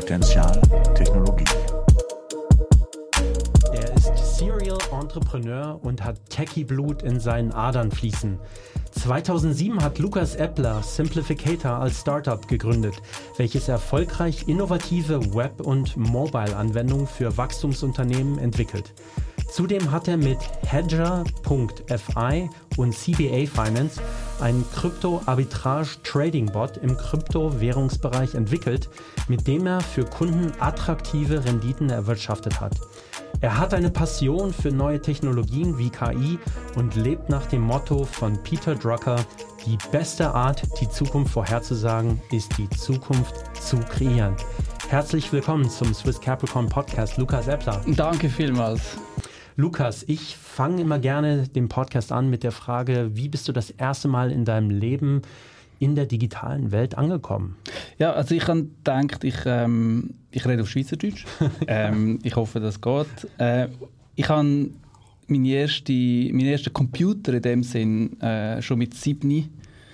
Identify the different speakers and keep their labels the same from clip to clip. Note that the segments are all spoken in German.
Speaker 1: Potenzial Technologie.
Speaker 2: Er ist Serial Entrepreneur und hat Techie-Blut in seinen Adern fließen. 2007 hat Lukas Eppler Simplificator als Startup gegründet, welches erfolgreich innovative Web- und Mobile-Anwendungen für Wachstumsunternehmen entwickelt. Zudem hat er mit Hedger.fi und CBA Finance einen Krypto-Arbitrage-Trading-Bot im Kryptowährungsbereich entwickelt, mit dem er für Kunden attraktive Renditen erwirtschaftet hat. Er hat eine Passion für neue Technologien wie KI und lebt nach dem Motto von Peter Drucker: Die beste Art, die Zukunft vorherzusagen, ist die Zukunft zu kreieren. Herzlich willkommen zum Swiss Capricorn Podcast, Lukas Eppler.
Speaker 3: Danke vielmals.
Speaker 2: Lukas, ich fange immer gerne den Podcast an mit der Frage, wie bist du das erste Mal in deinem Leben in der digitalen Welt angekommen?
Speaker 3: Ja, also ich habe gedacht, ich rede auf Schweizerdeutsch. Ich hoffe, das geht. Ich habe meinen ersten Computer in dem Sinn schon mit 7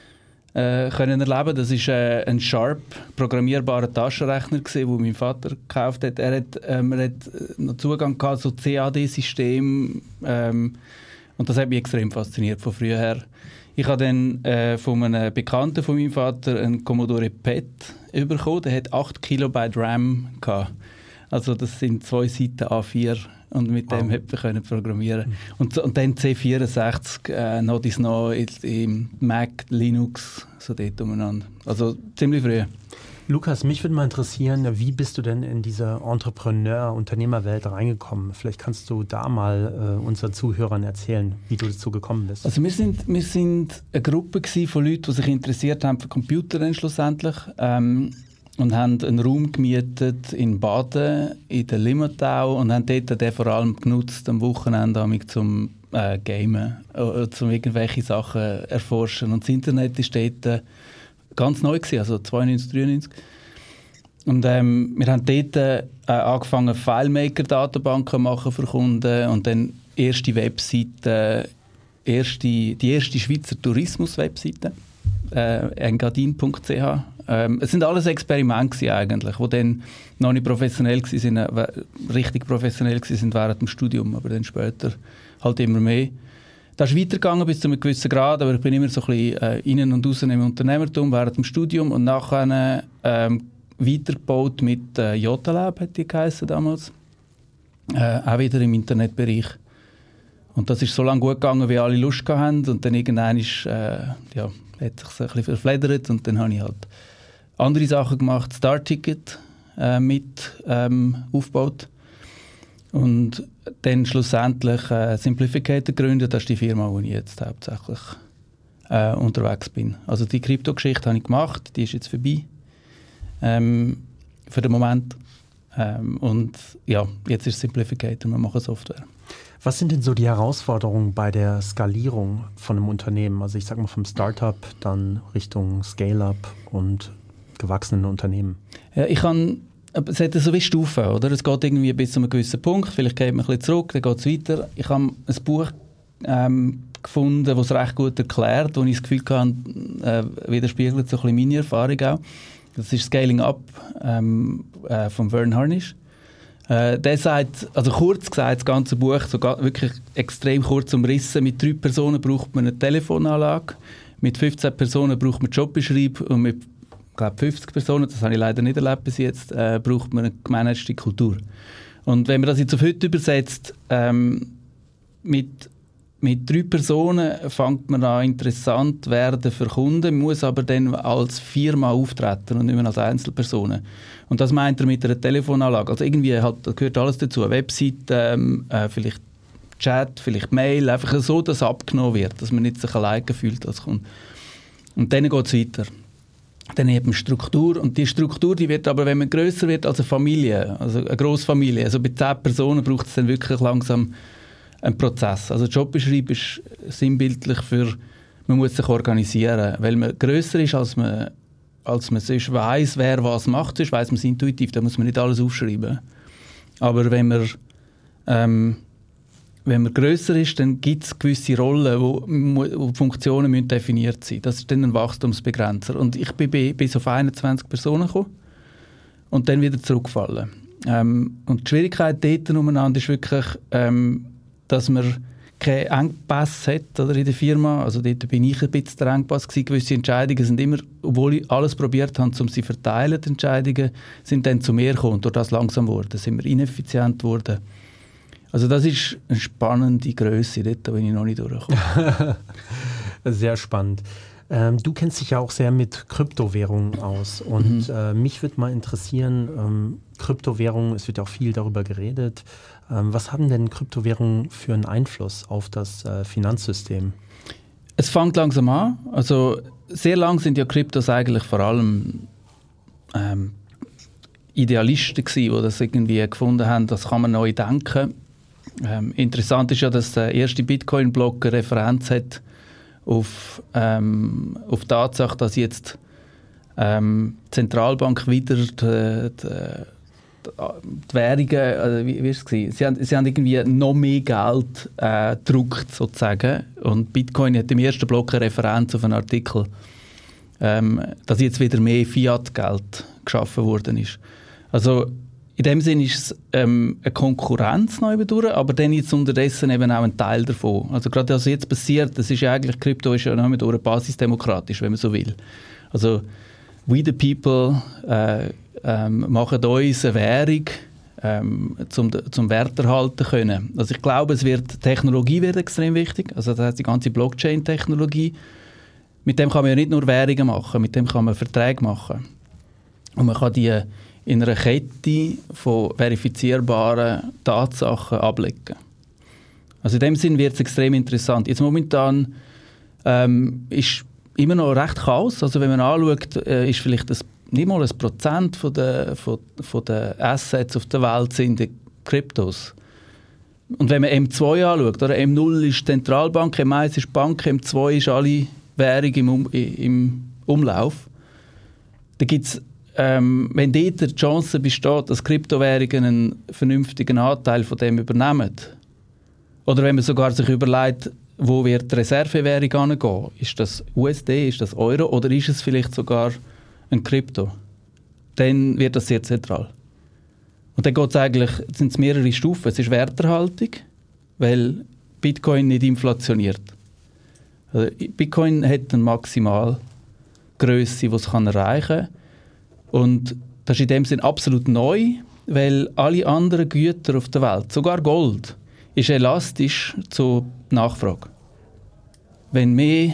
Speaker 3: können erleben. Das war ein Sharp programmierbarer Taschenrechner, den mein Vater gekauft hat. Er hat noch Zugang gehabt zu CAD-Systemen und das hat mich extrem fasziniert von früher her. Ich habe dann von einem Bekannten von meinem Vater einen Commodore PET bekommen. Der hat 8 Kilobyte RAM gehabt. Also das sind 2 Seiten A4 und mit dem konnte ich programmieren. Und dann C64 noch im Mac, Linux, so dort umeinander. Also ziemlich früh.
Speaker 2: Lukas, mich würde mal interessieren, wie bist du denn in diese Entrepreneur-Unternehmerwelt reingekommen? Vielleicht kannst du da mal unseren Zuhörern erzählen, wie du dazu gekommen bist.
Speaker 3: Also wir sind eine Gruppe von Leuten, die sich interessiert haben für Computer dann schlussendlich. Und haben einen Raum gemietet in Baden, in der Limmatau, und haben dort den vor allem genutzt am Wochenende zum Gamen, zum irgendwelche Sachen erforschen. Und das Internet war dort ganz neu gewesen, also 92, 93. Und wir haben dort angefangen, FileMaker-Datenbanken zu machen für Kunden und dann erste Webseiten, die erste Schweizer Tourismus-Webseite, engadin.ch. Es sind alles Experimente eigentlich, die dann noch nicht professionell waren, richtig professionell waren während dem Studium, aber dann später halt immer mehr. Das ist weitergegangen bis zu einem gewissen Grad, aber ich bin immer so ein bisschen innen und außen im Unternehmertum während dem Studium und nachher weitergebaut mit JLab, hat die geheißen damals, auch wieder im Internetbereich. Und das ist so lange gut gegangen, wie alle Lust hatten, und dann irgendwann hat es sich ein bisschen verfledert und dann habe ich halt andere Sachen gemacht, Startticket mit aufgebaut und dann schlussendlich Simplificator gegründet. Das ist die Firma, wo ich jetzt hauptsächlich unterwegs bin. Also die Krypto-Geschichte habe ich gemacht, die ist jetzt vorbei für den Moment. Und ja, jetzt ist Simplificator, wir machen Software.
Speaker 2: Was sind denn so die Herausforderungen bei der Skalierung von einem Unternehmen? Also ich sage mal vom Startup dann Richtung Scale-up und gewachsenen Unternehmen. Ja,
Speaker 3: es hat so wie Stufen, oder? Es geht irgendwie bis zu einem gewissen Punkt, vielleicht geht man ein bisschen zurück, dann geht es weiter. Ich habe ein Buch gefunden, das es recht gut erklärt, wo ich das Gefühl hatte, widerspiegelt so ein bisschen meine Erfahrung auch. Das ist Scaling Up von Verne Harnish. Der sagt, also kurz gesagt, das ganze Buch, so wirklich extrem kurz umrissen, mit 3 Personen braucht man eine Telefonanlage, mit 15 Personen braucht man Jobbeschreibung und mit 50 Personen, das habe ich leider nicht erlebt bis jetzt, braucht man eine gemanagte Kultur. Und wenn man das jetzt auf heute übersetzt, mit 3 Personen fängt man an interessant zu werden für Kunden, muss aber dann als Firma auftreten und nicht mehr als Einzelpersonen. Und das meint er mit einer Telefonanlage. Also irgendwie gehört alles dazu. Eine Webseite, vielleicht Chat, vielleicht Mail, einfach so, dass abgenommen wird, dass man nicht sich alleine fühlt als Kunde. Und dann geht es weiter. Dann eben Struktur. Und die Struktur, die wird aber, wenn man grösser wird als eine Familie, also eine Grossfamilie, also bei 10 Personen braucht es dann wirklich langsam einen Prozess. Also Jobbeschreibung ist sinnbildlich für, man muss sich organisieren, weil man grösser ist, als man sonst weiss, wer was macht, sonst weiss man es intuitiv, da muss man nicht alles aufschreiben. Aber wenn man grösser ist, dann gibt es gewisse Rollen, wo Funktionen müssen definiert sein. Das ist dann ein Wachstumsbegrenzer. Und ich bin bis auf 21 Personen gekommen. und dann wieder zurückfallen. Und die Schwierigkeit dort umeinander ist wirklich, dass man keine Engpässe hat oder in der Firma. Also dort bin ich ein bisschen der Engpass gewesen. Gewisse Entscheidungen sind immer, obwohl ich alles probiert habe, um sie zu verteilen, die Entscheidungen sind dann zu mir gekommen. Durch das langsam geworden, sind wir ineffizient geworden. Also das ist eine spannende Grösse, dort bin ich noch nicht durchgekommen.
Speaker 2: Sehr spannend. Du kennst dich ja auch sehr mit Kryptowährungen aus und mich würde mal interessieren, Kryptowährungen, es wird ja auch viel darüber geredet, was haben denn Kryptowährungen für einen Einfluss auf das Finanzsystem?
Speaker 3: Es fängt langsam an, also sehr lang sind ja Kryptos eigentlich vor allem Idealisten gewesen, die das irgendwie gefunden haben, das kann man neu denken. Interessant ist ja, dass der erste Bitcoin-Block eine Referenz hat auf die Tatsache, dass jetzt die Zentralbank wieder die Währungen, also wie ist es gewesen? Sie haben irgendwie noch mehr Geld gedruckt, sozusagen. Und Bitcoin hat im ersten Block eine Referenz auf einen Artikel, dass jetzt wieder mehr Fiat-Geld geschaffen worden ist. Also in dem Sinne ist es eine Konkurrenz neu durch, aber dann jetzt unterdessen eben auch ein Teil davon. Also gerade was jetzt passiert, das ist ja eigentlich, Krypto ist ja noch mehr durch basisdemokratisch, wenn man so will. Also we the people machen uns eine Währung, zum Wert erhalten können. Also ich glaube, Technologie wird extrem wichtig, also das heißt die ganze Blockchain-Technologie. Mit dem kann man ja nicht nur Währungen machen, mit dem kann man Verträge machen. Und man kann die in einer Kette von verifizierbaren Tatsachen ablegen. Also in dem Sinn wird es extrem interessant. Jetzt momentan ist immer noch recht Chaos. Also wenn man anschaut, ist vielleicht nicht mal 1% von den Assets auf der Welt sind Kryptos. Und wenn man M2 anschaut, oder M0 ist Zentralbank, M1 ist Bank, M2 ist alle Währung im Umlauf, da gibt es wenn dort die Chance besteht, dass Kryptowährungen einen vernünftigen Anteil von dem übernehmen, oder wenn man sogar sich überlegt, wo wird die Reservewährung hingehen, ist das USD, ist das Euro oder ist es vielleicht sogar ein Krypto, dann wird das sehr zentral. Und dann sind es mehrere Stufen. Es ist Werterhaltung, weil Bitcoin nicht inflationiert. Also Bitcoin hat eine Maximalgrösse, die es erreichen kann. Und das ist in dem Sinn absolut neu, weil alle anderen Güter auf der Welt, sogar Gold, ist elastisch zur Nachfrage. Wenn mehr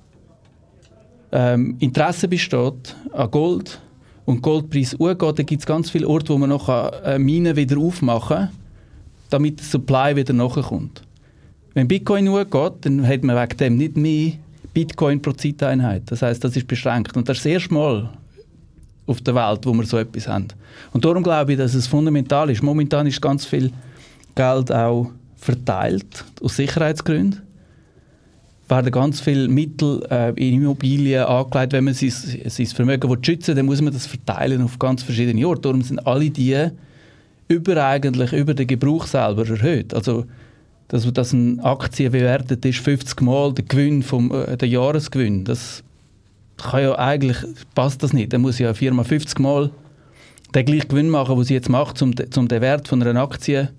Speaker 3: Interesse besteht an Gold und Goldpreis hochgeht, dann gibt es ganz viele Orte, wo man noch Minen wieder aufmachen kann, damit der Supply wieder nachkommt. Wenn Bitcoin hochgeht, dann hat man wegen dem nicht mehr Bitcoin pro Zeiteinheit. Das heisst, das ist beschränkt. Und das ist das erste Mal auf der Welt, wo wir so etwas haben. Und darum glaube ich, dass es fundamental ist. Momentan ist ganz viel Geld auch verteilt, aus Sicherheitsgründen. Werden ganz viele Mittel in Immobilien angelegt. Wenn man sein Vermögen schützen will, dann muss man das verteilen auf ganz verschiedene Orte. Darum sind alle die über den Gebrauch selber erhöht. Also, dass eine Aktie bewertet ist 50 Mal der Gewinn der Jahresgewinn. Das kann ja eigentlich, passt das nicht. Dann muss ja eine Firma 50 Mal den gleichen Gewinn machen, den sie jetzt macht, um den Wert von einer Aktie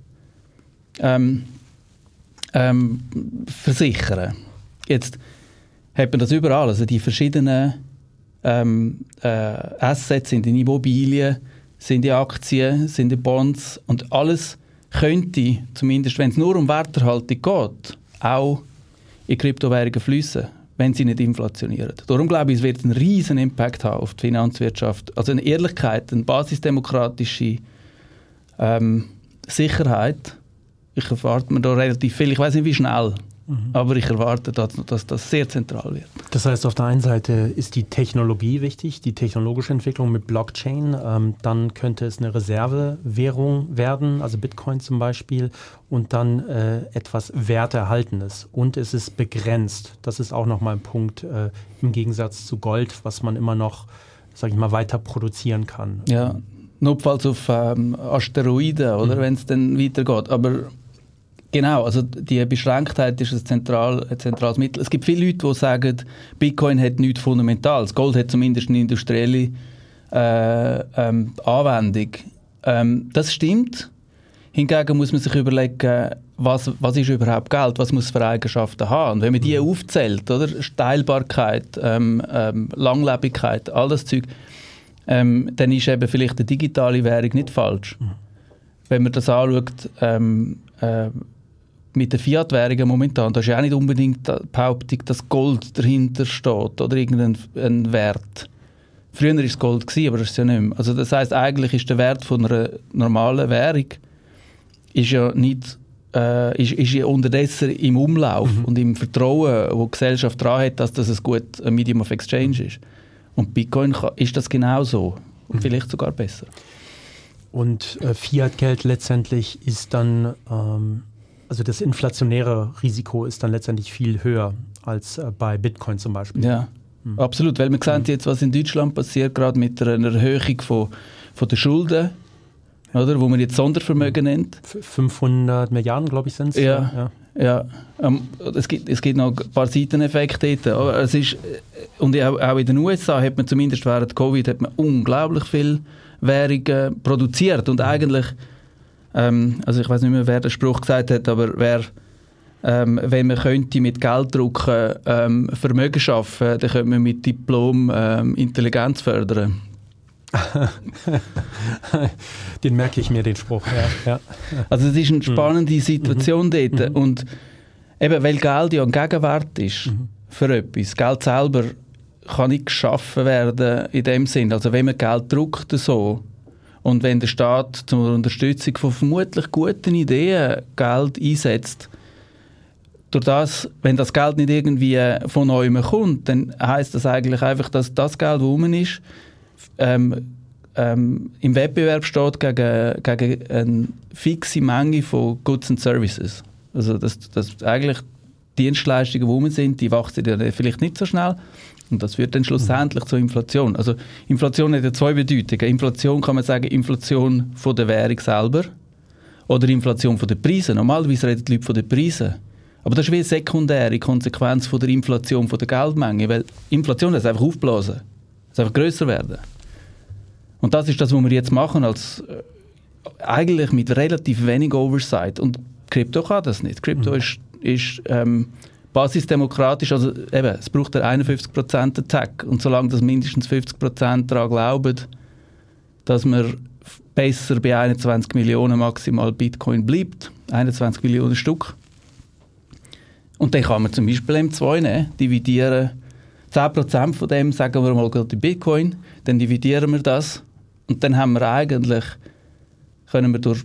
Speaker 3: versichern. Jetzt hat man das überall. Also die verschiedenen Assets sind in Immobilien, sind in Aktien, sind in Bonds und alles könnte, zumindest wenn es nur um Werterhaltung geht, auch in Kryptowährungen fließen, wenn sie nicht inflationieren. Darum glaube ich, es wird einen riesen Impact haben auf die Finanzwirtschaft. Also eine Ehrlichkeit, eine basisdemokratische Sicherheit. Ich erwarte mir da relativ viel. Ich weiß nicht, wie schnell, aber ich erwarte, dass das sehr zentral wird.
Speaker 2: Das heißt, auf der einen Seite ist die Technologie wichtig, die technologische Entwicklung mit Blockchain. Dann könnte es eine Reservewährung werden, also Bitcoin zum Beispiel, und dann etwas Werterhaltendes. Und es ist begrenzt. Das ist auch nochmal ein Punkt im Gegensatz zu Gold, was man immer noch, sage ich mal, weiter produzieren kann.
Speaker 3: Ja, notfalls auf Asteroiden, oder, wenn es dann weitergeht. Aber genau, also die Beschränktheit ist ein zentrales Mittel. Es gibt viele Leute, die sagen, Bitcoin hat nichts Fundamentales. Gold hat zumindest eine industrielle Anwendung. Das stimmt. Hingegen muss man sich überlegen, was ist überhaupt Geld, was muss es für Eigenschaften haben. Und wenn man die aufzählt, oder? Teilbarkeit, Langlebigkeit, all das Zeug, dann ist eben vielleicht eine digitale Währung nicht falsch. Wenn man das anschaut, mit den Fiat-Währungen momentan, da ist ja auch nicht unbedingt die Behauptung, dass Gold dahinter steht oder irgendein Wert. Früher war es Gold, aber das ist ja nicht mehr. Also das heisst, eigentlich ist der Wert von einer normalen Währung ist ja nicht ist ja unterdessen im Umlauf und im Vertrauen, wo die Gesellschaft daran hat, dass das ein Medium of Exchange ist. Und Bitcoin ist das genau so. Und vielleicht sogar besser.
Speaker 2: Und Fiat-Geld letztendlich ist dann, also das inflationäre Risiko ist dann letztendlich viel höher als bei Bitcoin zum Beispiel.
Speaker 3: Ja, absolut. Weil wir sehen jetzt, was in Deutschland passiert, gerade mit einer Erhöhung von der Schulden, oder, wo man jetzt Sondervermögen nennt.
Speaker 2: 500 Milliarden, glaube ich, sind es.
Speaker 3: Ja. Es gibt noch ein paar Seiteneffekte dort. Aber es ist, und auch in den USA hat man zumindest während Covid hat man unglaublich viel Währungen produziert. Und eigentlich, also ich weiß nicht mehr, wer den Spruch gesagt hat, aber wenn man könnte mit Geld drucken Vermögen schaffen, dann könnte man mit Diplom Intelligenz fördern.
Speaker 2: Den merke ich mir, den Spruch. Ja.
Speaker 3: Also es ist eine spannende Situation dort. Und eben, weil Geld ja ein Gegenwert ist für etwas. Geld selber kann nicht geschaffen werden in dem Sinn. Also wenn man Geld druckt so und wenn der Staat zur Unterstützung von vermutlich guten Ideen Geld einsetzt, durch das, wenn das Geld nicht irgendwie von neuem kommt, dann heisst das eigentlich einfach, dass das Geld, das rum ist, im Wettbewerb steht gegen eine fixe Menge von Goods and Services. Also dass eigentlich Dienstleistungen, die rum sind, die wachsen ja vielleicht nicht so schnell und das führt dann schlussendlich zur Inflation. Also Inflation hat ja zwei Bedeutungen. Inflation kann man sagen, Inflation von der Währung selber oder Inflation von den Preisen. Normalerweise reden die Leute von den Preisen. Aber das ist wie eine sekundäre Konsequenz von der Inflation von der Geldmenge, weil Inflation ist einfach aufblasen, es einfach grösser werden. Und das ist das, was wir jetzt machen, eigentlich mit relativ wenig Oversight. Und Krypto kann das nicht. Krypto ist basisdemokratisch, also eben, es braucht einen 51% Attack. Und solange das mindestens 50% daran glauben, dass man besser bei 21 Millionen maximal Bitcoin bleibt, 21 Millionen Stück, und dann kann man zum Beispiel M2 nehmen, dividieren 10% von dem, sagen wir mal, geht in Bitcoin, dann dividieren wir das und dann haben wir eigentlich, können wir durch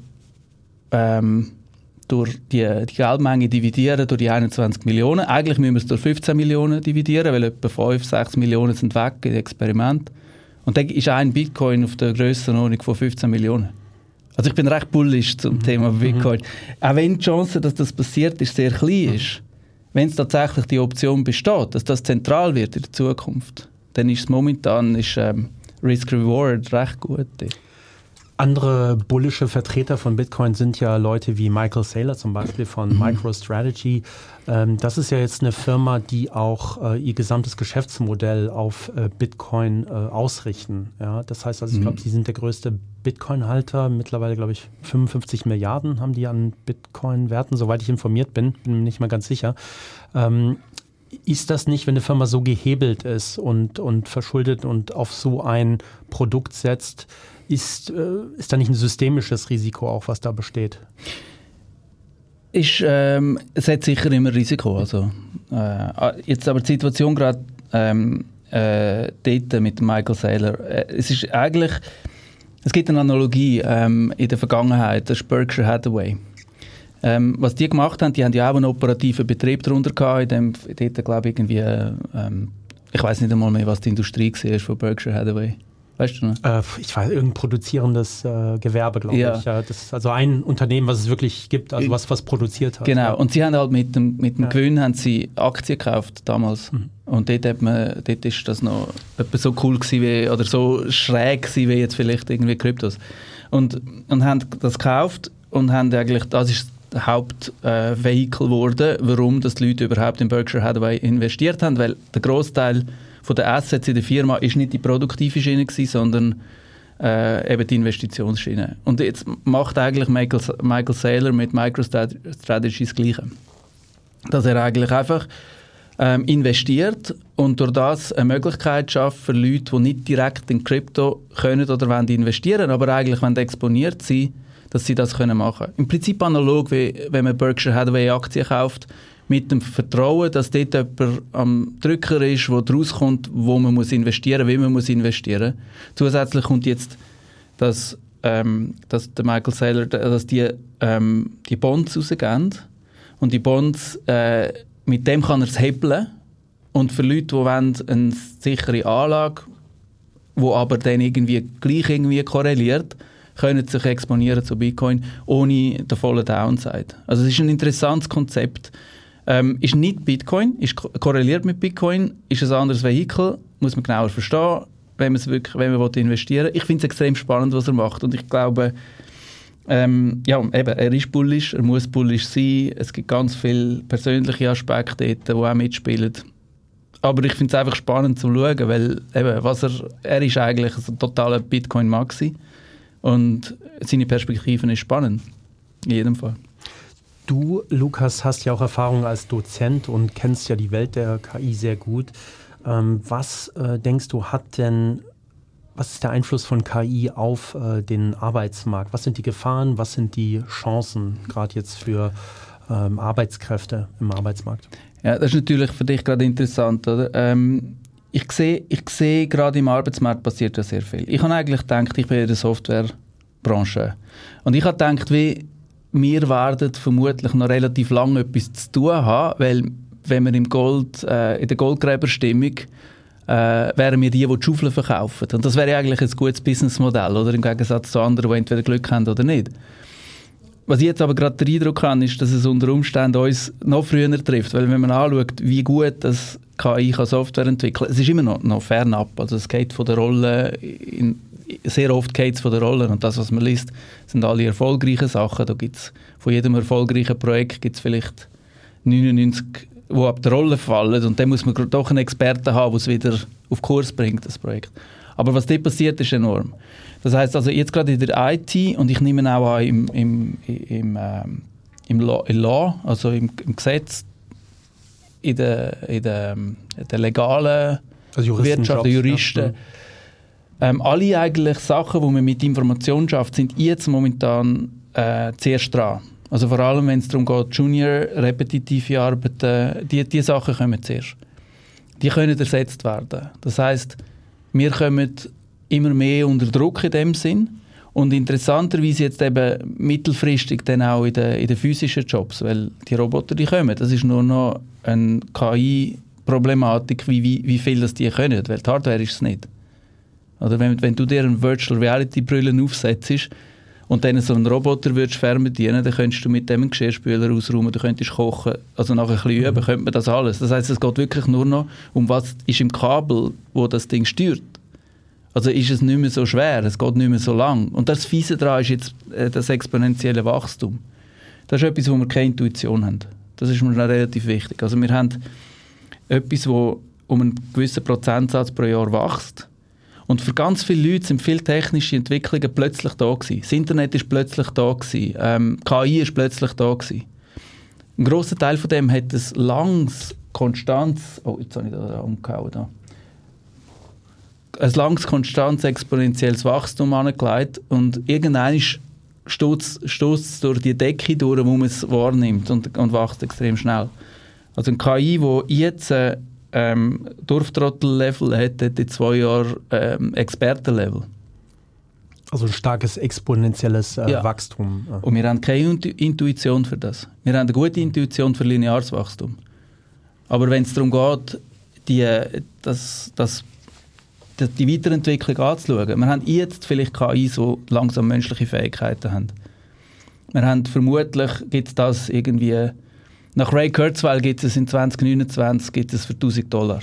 Speaker 3: die Geldmenge dividieren durch die 21 Millionen. Eigentlich müssen wir es durch 15 Millionen dividieren, weil etwa 5-6 Millionen sind weg in Experiment. Und dann ist ein Bitcoin auf der Grössenordnung von 15 Millionen. Also ich bin recht bullish zum Thema Bitcoin. Auch wenn die Chance, dass das passiert, ist sehr klein ist. Wenn es tatsächlich die Option besteht, dass das zentral wird in der Zukunft, dann ist es momentan Risk-Reward recht gut.
Speaker 2: Andere bullische Vertreter von Bitcoin sind ja Leute wie Michael Saylor zum Beispiel von MicroStrategy. Das ist ja jetzt eine Firma, die auch ihr gesamtes Geschäftsmodell auf Bitcoin ausrichten. Ja, das heißt, also ich glaube, sie sind der größte Bitcoin-Halter. Mittlerweile, glaube ich, 55 Milliarden haben die an Bitcoin-Werten, soweit ich informiert bin mir nicht mal ganz sicher. Ist das nicht, wenn eine Firma so gehebelt ist und verschuldet und auf so ein Produkt setzt, ist da nicht ein systemisches Risiko auch, was da besteht?
Speaker 3: Es hat sicher immer Risiko. Also, jetzt aber die Situation gerade dort mit Michael Saylor. Es gibt eine Analogie in der Vergangenheit, das ist Berkshire Hathaway. Was die gemacht haben, die haben ja auch einen operativen Betrieb darunter gehabt, dort glaube ich irgendwie, ich weiß nicht einmal mehr, was die Industrie war von Berkshire Hathaway. Weißt du noch?
Speaker 2: Ich weiß, irgendein produzierendes Gewerbe, glaube ich. Ja, das ist also ein Unternehmen, was es wirklich gibt, also was produziert hat.
Speaker 3: Genau,
Speaker 2: ja.
Speaker 3: Und sie haben halt mit dem Gewinn haben sie Aktien gekauft damals. Und dort ist das noch etwa so cool gewesen, oder so schräg gewesen, wie jetzt vielleicht irgendwie Kryptos. Und haben das gekauft und haben eigentlich, das ist das Hauptvehikel geworden, warum das die Leute überhaupt in Berkshire Hathaway investiert haben, weil der Großteil von den Assets in der Firma ist nicht die produktive Schiene gewesen, sondern eben die Investitionsschiene. Und jetzt macht eigentlich Michael Saylor mit MicroStrategy das Gleiche. Dass er eigentlich einfach investiert und durch das eine Möglichkeit schafft für Leute, die nicht direkt in Krypto können oder wollen investieren, aber eigentlich wollen exponiert sein, dass sie das können machen. Im Prinzip analog, wie wenn man Berkshire Hathaway Aktien kauft, mit dem Vertrauen, dass dort jemand am Drücker ist, der rauskommt, wo man muss investieren, wie man muss investieren. Zusätzlich kommt jetzt, dass der Michael Saylor, dass die Bonds rausgeben und die Bonds, mit dem kann er es hebeln. Und für Leute, die wollen eine sichere Anlage, die aber dann gleich irgendwie korreliert, können sich exponieren zu Bitcoin ohne den vollen Downside. Also es ist ein interessantes Konzept. Ist nicht Bitcoin, ist korreliert mit Bitcoin, ist ein anderes Vehikel, muss man genauer verstehen, wenn man investieren will. Ich finde es extrem spannend, was er macht. Und ich glaube, eben, er ist bullish, er muss bullish sein. Es gibt ganz viele persönliche Aspekte dort, die auch mitspielen. Aber ich finde es einfach spannend zu schauen, weil eben, er ist eigentlich ein totaler Bitcoin-Mann gewesen. Und seine Perspektiven ist spannend, in jedem Fall.
Speaker 2: Du, Lukas, hast ja auch Erfahrung als Dozent und kennst ja die Welt der KI sehr gut. Was denkst du, was ist der Einfluss von KI auf den Arbeitsmarkt? Was sind die Gefahren, was sind die Chancen, gerade jetzt für Arbeitskräfte im Arbeitsmarkt?
Speaker 3: Ja, das ist natürlich für dich gerade interessant, oder? Ich sehe, gerade im Arbeitsmarkt passiert ja sehr viel. Ich habe eigentlich gedacht, ich bin in der Softwarebranche. Und ich habe gedacht, wir werden vermutlich noch relativ lange etwas zu tun haben, weil wenn wir in der Goldgräberstimmung wären wir die Schaufeln verkaufen. Und das wäre eigentlich ein gutes Businessmodell, oder? Im Gegensatz zu anderen, die entweder Glück haben oder nicht. Was ich jetzt aber gerade den Eindruck habe, ist, dass es unter Umständen uns noch früher trifft. Weil wenn man anschaut, wie gut das KI Software entwickeln kann, es ist immer noch fernab. Also es geht von der Rolle, sehr oft geht es von der Rolle. Und das, was man liest, sind alle erfolgreichen Sachen. Da gibt's, von jedem erfolgreichen Projekt gibt es vielleicht 99, die ab der Rolle fallen. Und dann muss man doch einen Experten haben, der es wieder auf Kurs bringt, das Projekt. Aber was dort passiert, ist enorm. Das heisst also jetzt gerade in der IT und ich nehme auch an im Law, also im Gesetz, in der legalen Wirtschaft, der Juristen, alle eigentlich Sachen, die man mit Information schafft, sind jetzt momentan zuerst dran. Also vor allem, wenn es darum geht, Junior, repetitive Arbeiten, die Sachen kommen zuerst. Die können ersetzt werden. Das heisst, wir kommen immer mehr unter Druck in dem Sinn. Und interessanterweise jetzt eben mittelfristig dann auch in den physischen Jobs, weil die Roboter, die kommen. Das ist nur noch eine KI-Problematik, wie viel das die können, weil die Hardware ist es nicht. Oder wenn du dir eine Virtual Reality Brille aufsetzt und dann so einen Roboter würdest fernbedienen, dann könntest du mit dem einen Geschirrspüler ausräumen, du könntest kochen, also nach ein bisschen üben, könnte man das alles. Das heisst, es geht wirklich nur noch um was ist im Kabel, wo das Ding steuert. Also ist es nicht mehr so schwer, es geht nicht mehr so lang. Und das Fiese daran ist jetzt das exponentielle Wachstum. Das ist etwas, wo wir keine Intuition haben. Das ist mir relativ wichtig. Also wir haben etwas, wo um einen gewissen Prozentsatz pro Jahr wächst. Und für ganz viele Leute sind viele technische Entwicklungen plötzlich da gewesen. Das Internet ist plötzlich da gewesen. KI ist plötzlich da gewesen. Ein grosser Teil von dem hat ein langes, konstantes... Oh, jetzt habe ich da umgehauen. Da. Ein langes, konstantes, exponentielles Wachstum angelegt und irgendwann stößt es durch die Decke durch, wo man es wahrnimmt und wächst extrem schnell. Also ein KI, das jetzt Dorftrottel-Level hat in 2 Jahren Experten-Level.
Speaker 2: Also ein starkes exponentielles Wachstum. Ja.
Speaker 3: Und wir haben keine Intuition für das. Wir haben eine gute Intuition für lineares Wachstum. Aber wenn es darum geht, die Weiterentwicklung anzuschauen, wir haben jetzt vielleicht KI, so langsam menschliche Fähigkeiten haben. Wir haben vermutlich, gibt es das irgendwie, nach Ray Kurzweil gibt es in 2029 gibt es für $1.000.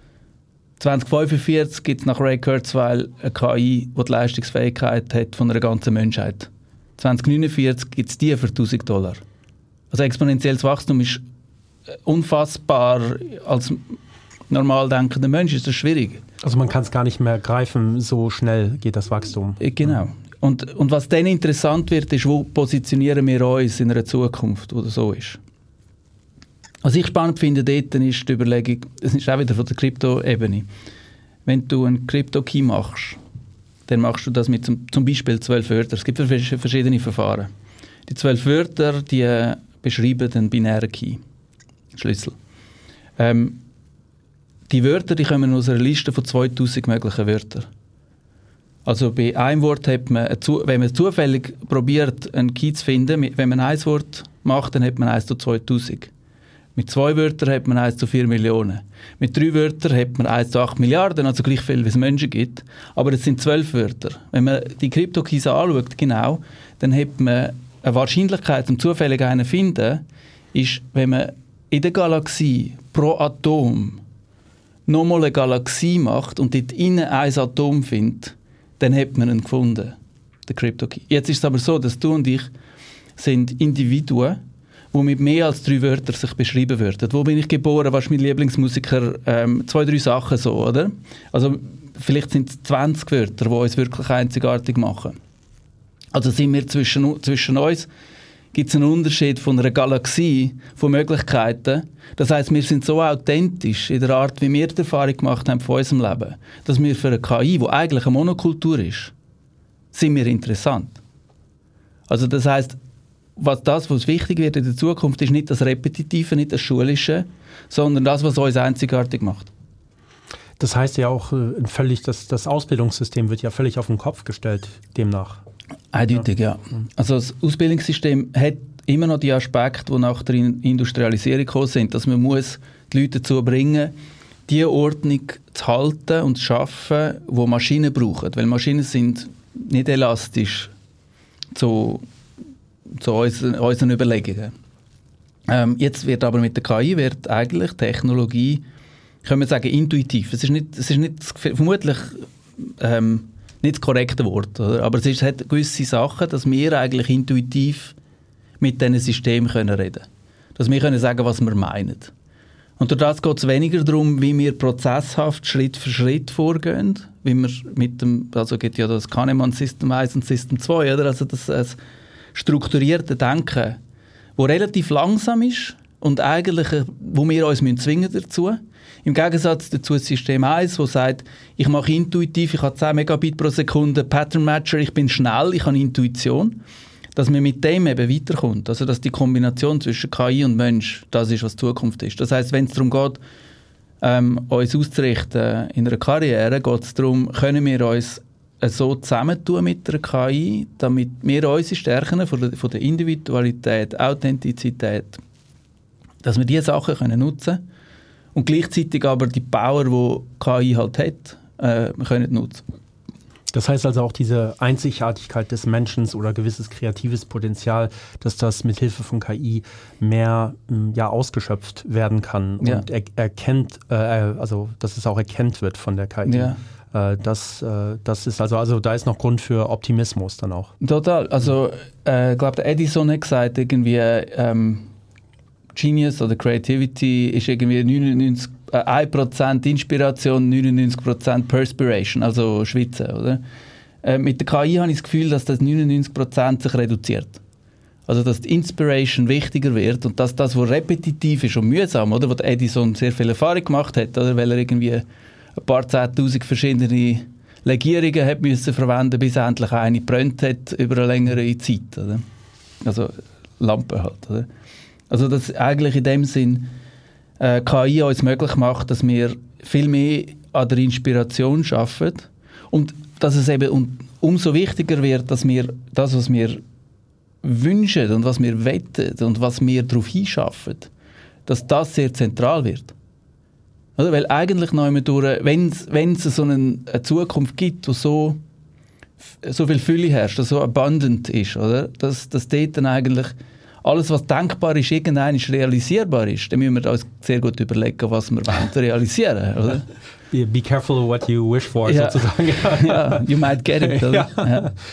Speaker 3: 2045 gibt es nach Ray Kurzweil eine KI, die die Leistungsfähigkeit hat von einer ganzen Menschheit. 2049 gibt es die für $1.000. Also exponentielles Wachstum ist unfassbar als normal denkenden Menschen ist das schwierig.
Speaker 2: Also man kann es gar nicht mehr greifen, so schnell geht das Wachstum.
Speaker 3: Genau. Und was dann interessant wird, ist, wo positionieren wir uns in einer Zukunft, wo das so ist. Was ich spannend finde dort, ist die Überlegung, es ist auch wieder von der Krypto-Ebene. Wenn du einen Crypto-Key machst, dann machst du das mit zum Beispiel 12 Wörtern. Es gibt verschiedene Verfahren. Die 12 Wörter, die beschreiben den binären Key, Schlüssel. Die Wörter, die kommen aus einer Liste von 2000 möglichen Wörtern. Also bei einem Wort hat man, wenn man zufällig probiert, einen Key zu finden, wenn man ein Wort macht, dann hat man 1 zu 2000. Mit 2 Wörtern hat man 1 zu 4 Millionen. Mit 3 Wörtern hat man 1 zu 8 Milliarden, also gleich viel, wie es Menschen gibt. Aber es sind 12 Wörter. Wenn man die Krypto-Keys anschaut, genau, dann hat man eine Wahrscheinlichkeit, um zufällig einen zu finden, ist, wenn man in der Galaxie pro Atom nochmal eine Galaxie macht und dort innen ein Atom findet, dann hat man ihn gefunden, den Crypto-Key. Jetzt ist es aber so, dass du und ich sind Individuen, die mit mehr als 3 Wörtern sich beschreiben würden. Wo bin ich geboren? Was ist mein Lieblingsmusiker? 2, 3 Sachen so, oder? Also vielleicht sind es 20 Wörter, die uns wirklich einzigartig machen. Also sind wir zwischen uns, gibt es einen Unterschied von einer Galaxie von Möglichkeiten. Das heisst, wir sind so authentisch in der Art, wie wir die Erfahrung gemacht haben von unserem Leben, dass wir für eine KI, die eigentlich eine Monokultur ist, sind wir interessant. Also das heisst, was wichtig wird in der Zukunft, ist nicht das Repetitive, nicht das Schulische, sondern das, was uns einzigartig macht.
Speaker 2: Das heißt ja auch, das Ausbildungssystem wird ja völlig auf den Kopf gestellt, demnach.
Speaker 3: Eindeutig, ja. Also das Ausbildungssystem hat immer noch die Aspekte, die nach der Industrialisierung gekommen sind, dass man muss die Leute dazu bringen, die Ordnung zu halten und zu schaffen, die Maschinen brauchen. Weil Maschinen sind nicht elastisch zu unseren Überlegungen. Jetzt wird aber mit der KI eigentlich Technologie, können wir sagen, intuitiv. Es ist vermutlich nicht das korrekte Wort, oder? Aber es hat gewisse Sachen, dass wir eigentlich intuitiv mit diesen Systemen reden können. Dass wir können sagen, was wir meinen. Und durch das geht es weniger darum, wie wir prozesshaft Schritt für Schritt vorgehen, wie wir also gibt ja das Kahnemann System 1 und System 2, oder? Also das strukturierte Denken, das relativ langsam ist und eigentlich, wo wir uns zwingen dazu. Im Gegensatz dazu das System 1, das sagt, ich mache intuitiv, ich habe 10 Megabit pro Sekunde Pattern Matcher, ich bin schnell, ich habe Intuition, dass man mit dem eben weiterkommt. Also dass die Kombination zwischen KI und Mensch, das ist, was die Zukunft ist. Das heisst, wenn es darum geht, uns auszurichten in einer Karriere, geht es darum, können wir uns so zusammentun mit der KI, damit wir unsere Stärken von der Individualität, Authentizität, dass wir diese Sachen nutzen können und gleichzeitig aber die Power, die KI halt hat, können nutzen.
Speaker 2: Das heißt also auch diese Einzigartigkeit des Menschen oder gewisses kreatives Potenzial, dass das mit Hilfe von KI mehr ausgeschöpft werden kann und dass es auch erkannt wird von der KI. Ja. Das ist also da ist noch Grund für Optimismus dann auch.
Speaker 3: Total. Also ich glaube, der Edison hat gesagt, irgendwie Genius oder Creativity ist irgendwie 1% Inspiration, 99% Perspiration, also Schwitzen, oder? Mit der KI habe ich das Gefühl, dass das 99% sich reduziert. Also dass die Inspiration wichtiger wird und dass das, was repetitiv ist und mühsam, oder, wo der Edison sehr viel Erfahrung gemacht hat, oder, weil er irgendwie ein paar 10'000 verschiedene Legierungen hat müssen verwenden, bis er endlich eine gebrannt hat über eine längere Zeit, oder? Also Lampe halt, oder? Also dass eigentlich in dem Sinn KI uns möglich macht, dass wir viel mehr an der Inspiration arbeiten und dass es eben umso wichtiger wird, dass wir das, was wir wünschen und was wir wettet und was wir darauf hinschaffen, dass das sehr zentral wird. Oder? Weil eigentlich noch einmal durch, wenn es so eine Zukunft gibt, wo so viel Fülle herrscht, so abundant ist, oder? Dass dort dann eigentlich alles, was denkbar ist, irgendwann realisierbar ist, dann müssen wir uns sehr gut überlegen, was wir realisieren wollen.
Speaker 2: Be careful what you wish for, sozusagen.
Speaker 3: Ja, you might get it.
Speaker 2: Ja.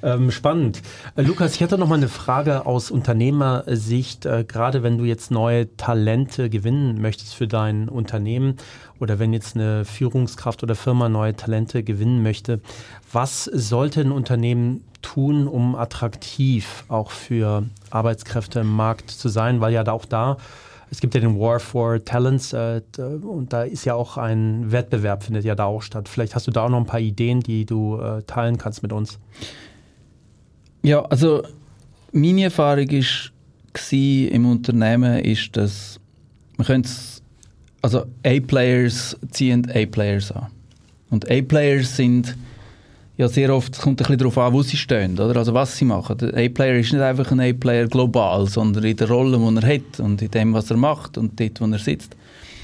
Speaker 2: Spannend. Lukas, ich hätte noch mal eine Frage aus Unternehmersicht. Gerade wenn du jetzt neue Talente gewinnen möchtest für dein Unternehmen oder wenn jetzt eine Führungskraft oder Firma neue Talente gewinnen möchte, was sollte ein Unternehmen tun, um attraktiv auch für Arbeitskräfte im Markt zu sein? Weil ja auch da, es gibt ja den War for Talents und da ist ja auch ein Wettbewerb, findet ja da auch statt. Vielleicht hast du da auch noch ein paar Ideen, die du teilen kannst mit uns.
Speaker 3: Ja, also meine Erfahrung war im Unternehmen, ist, dass man also A-Players ziehen A-Players an. Und A-Players sind ja sehr oft, es kommt ein bisschen darauf an, wo sie stehen, oder? Also was sie machen. Der A-Player ist nicht einfach ein A-Player global, sondern in der Rolle, die er hat und in dem, was er macht und dort, wo er sitzt.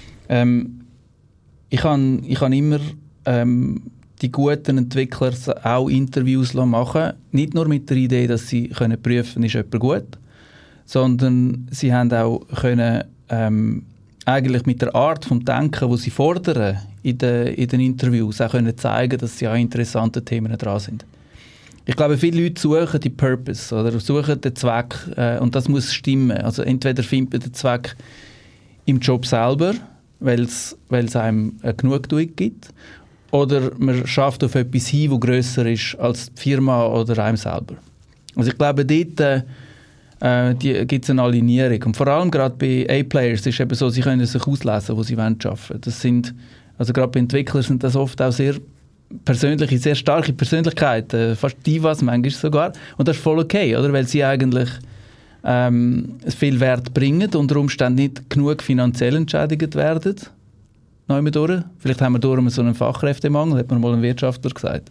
Speaker 3: Ich habe immer die guten Entwickler auch Interviews machen, nicht nur mit der Idee, dass sie können prüfen, ist jemand gut, sondern sie haben auch können, eigentlich mit der Art vom Denken, die sie fordern in den Interviews, auch können zeigen, dass sie an interessanten Themen dran sind. Ich glaube, viele Leute suchen die Purpose oder suchen den Zweck und das muss stimmen. Also entweder findet man den Zweck im Job selber, weil es einem eine Genugtuung gibt, oder man schafft auf etwas hin, das grösser ist als die Firma oder einem selber. Also ich glaube, dort gibt es eine Alignierung. Und vor allem gerade bei A-Players ist es eben so, sie können sich auslesen, wo sie arbeiten wollen. Das sind, also gerade bei Entwicklern sind das oft auch sehr persönliche, sehr starke Persönlichkeiten, fast Divas manchmal sogar. Und das ist voll okay, oder? Weil sie eigentlich viel Wert bringen, unter Umständen nicht genug finanziell entschädigt werden. Vielleicht haben wir durch so einen Fachkräftemangel, hat mir mal ein Wirtschaftler gesagt.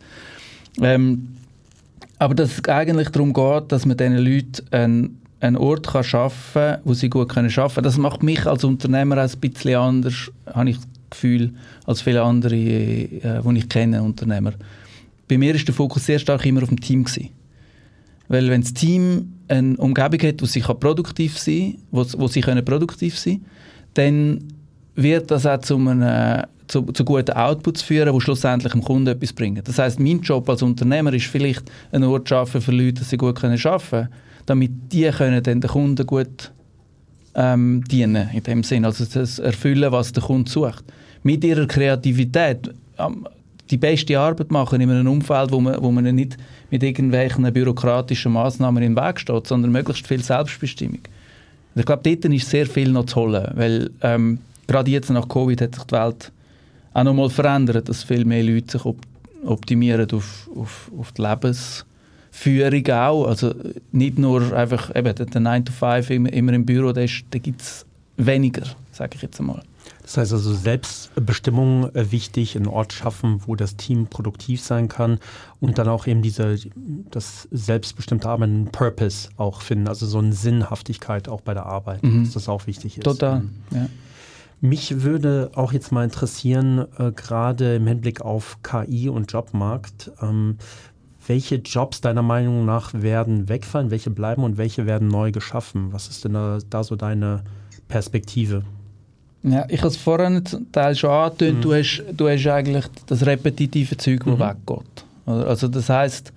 Speaker 3: Aber dass es eigentlich darum geht, dass man diesen Leuten einen Ort schaffen kann, wo sie gut arbeiten können. Das macht mich als Unternehmer auch ein bisschen anders, habe ich das Gefühl, als viele andere, die ich kenne, Unternehmer. Bei mir war der Fokus sehr stark immer auf dem Team gewesen. Weil wenn das Team eine Umgebung hat, wo sie produktiv sein kann, wo sie produktiv sein können, dann wird das auch zu guten Outputs führen, die schlussendlich dem Kunden etwas bringen. Das heisst, mein Job als Unternehmer ist vielleicht, einen Ort zu schaffen für Leute, dass sie gut arbeiten können, damit die können dann den Kunden gut dienen, in dem Sinn. Also das erfüllen, was der Kunde sucht. Mit ihrer Kreativität die beste Arbeit machen in einem Umfeld, wo man nicht mit irgendwelchen bürokratischen Massnahmen im Weg steht, sondern möglichst viel Selbstbestimmung. Und ich glaube, dort ist sehr viel noch zu holen, weil gerade jetzt nach Covid hat sich die Welt auch noch mal verändert, dass viel mehr Leute sich optimieren auf die Lebensführung auch. Also nicht nur einfach eben der 9 to 5 immer im Büro, da gibt es weniger, sage ich jetzt einmal.
Speaker 2: Das heißt also Selbstbestimmung wichtig, einen Ort schaffen, wo das Team produktiv sein kann und dann auch eben das selbstbestimmte Arbeiten, einen Purpose auch finden, also so eine Sinnhaftigkeit auch bei der Arbeit, dass das auch wichtig ist.
Speaker 3: Total, ja.
Speaker 2: Mich würde auch jetzt mal interessieren, gerade im Hinblick auf KI und Jobmarkt, welche Jobs deiner Meinung nach werden wegfallen, welche bleiben und welche werden neu geschaffen? Was ist denn da so deine Perspektive?
Speaker 3: Ja, ich habe es vorhin zum Teil schon angetönt, du hast eigentlich das repetitive Zeug, das weggeht. Also das heisst,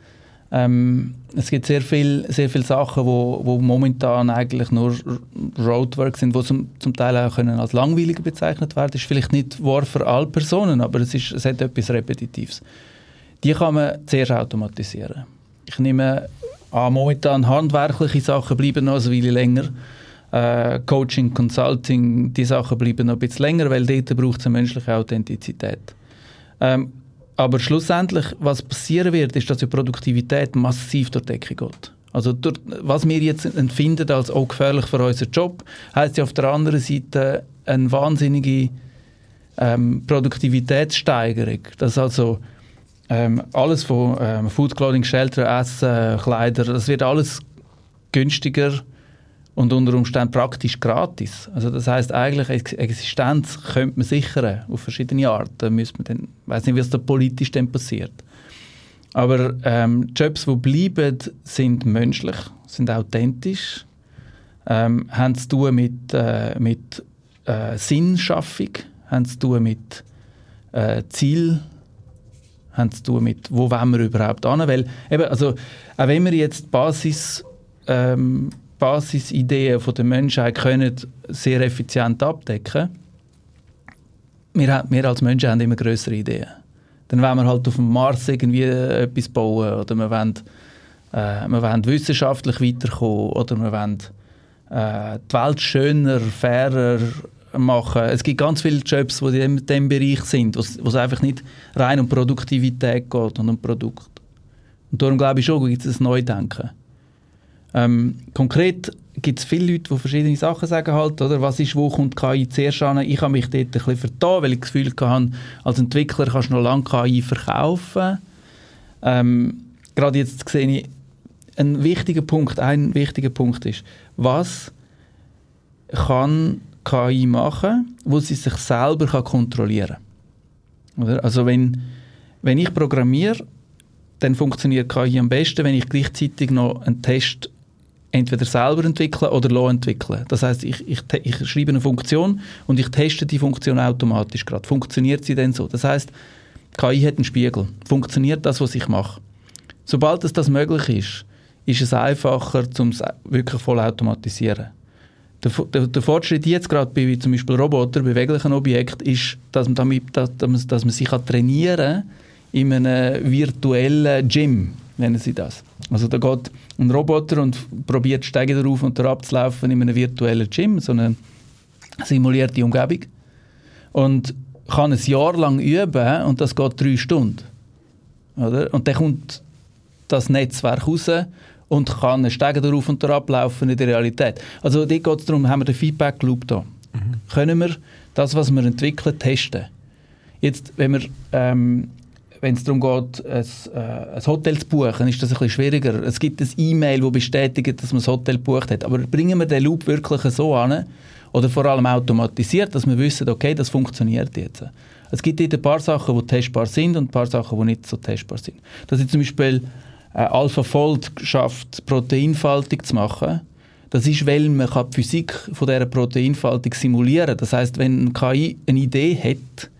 Speaker 3: es gibt sehr viele Sachen, wo momentan eigentlich nur Roadwork sind, die zum Teil auch können als langweilig bezeichnet werden. Das ist vielleicht nicht wahr für alle Personen, aber es hat etwas Repetitives. Die kann man zuerst automatisieren. Ich nehme an, momentan handwerkliche Sachen bleiben noch eine Weile länger. Coaching, Consulting, die Sachen bleiben noch ein bisschen länger, weil dort braucht es eine menschliche Authentizität. Aber schlussendlich, was passieren wird, ist, dass die Produktivität massiv durch die Decke geht. Also was wir jetzt empfinden als auch gefährlich für unseren Job, heisst ja auf der anderen Seite eine wahnsinnige Produktivitätssteigerung. Das also alles von Food, Clothing, Shelter, Essen, Kleider, das wird alles günstiger und unter Umständen praktisch gratis. Also das heisst eigentlich, Existenz könnte man sichern auf verschiedene Arten. Ich weiss nicht, wie es da politisch dann passiert. Aber Jobs, die bleiben, sind menschlich, sind authentisch, haben zu tun mit Sinnschaffung, haben zu tun mit haben zu tun mit, wo wollen wir überhaupt hin, weil eben, also, auch wenn wir jetzt Basisideen von der Menschheit können sehr effizient abdecken, wir als Menschen haben immer grössere Ideen. Dann wollen wir halt auf dem Mars irgendwie etwas bauen oder wir wollen wissenschaftlich weiterkommen oder wir wollen die Welt schöner, fairer machen. Es gibt ganz viele Jobs, die in diesem Bereich sind, wo es einfach nicht rein um Produktivität geht und um Produkt. Und darum glaube ich schon, gibt es ein Neudenken. Konkret gibt es viele Leute, die verschiedene Sachen sagen halt, oder? Was ist, wo kommt KI zuerst an? Ich habe mich dort ein bisschen vertan, weil ich das Gefühl hatte, als Entwickler kannst du noch lange KI verkaufen. Gerade jetzt sehe ich, ein wichtiger Punkt ist, was kann KI machen, wo sie sich selber kontrollieren kann. Oder? Also wenn ich programmiere, dann funktioniert KI am besten, wenn ich gleichzeitig noch einen Test entweder selber entwickeln oder entwickeln. Das heisst, ich schreibe eine Funktion und ich teste die Funktion automatisch gerade. Funktioniert sie denn so? Das heisst, KI hat einen Spiegel. Funktioniert das, was ich mache? Sobald das möglich ist, ist es einfacher, um es wirklich voll automatisieren. Der Fortschritt jetzt gerade bei zum Beispiel Robotern, beweglichen Objekten, ist, dass man sich trainieren kann in einem virtuellen Gym, nennen sie das. Also da geht ein Roboter und probiert Stege darauf und darauf zu laufen in einem virtuellen Gym, so eine simulierte Umgebung. Und kann ein Jahr lang üben und das geht 3 Stunden. Oder? Und dann kommt das Netzwerk raus und kann einen Stege darauf und darauf laufen in der Realität. Also dort geht es darum, haben wir den Feedback-Loop da. Können wir das, was wir entwickeln, testen? Jetzt, wenn es darum geht, ein Hotel zu buchen, ist das ein bisschen schwieriger. Es gibt ein E-Mail, das bestätigt, dass man das Hotel gebucht hat. Aber bringen wir den Loop wirklich so an oder vor allem automatisiert, dass wir wissen, okay, das funktioniert jetzt. Es gibt ein paar Sachen, die testbar sind und ein paar Sachen, die nicht so testbar sind. Dass ich zum Beispiel AlphaFold schafft, Proteinfaltung zu machen, das ist, weil man die Physik von dieser Proteinfaltung simulieren kann. Das heisst, wenn eine KI eine Idee hat,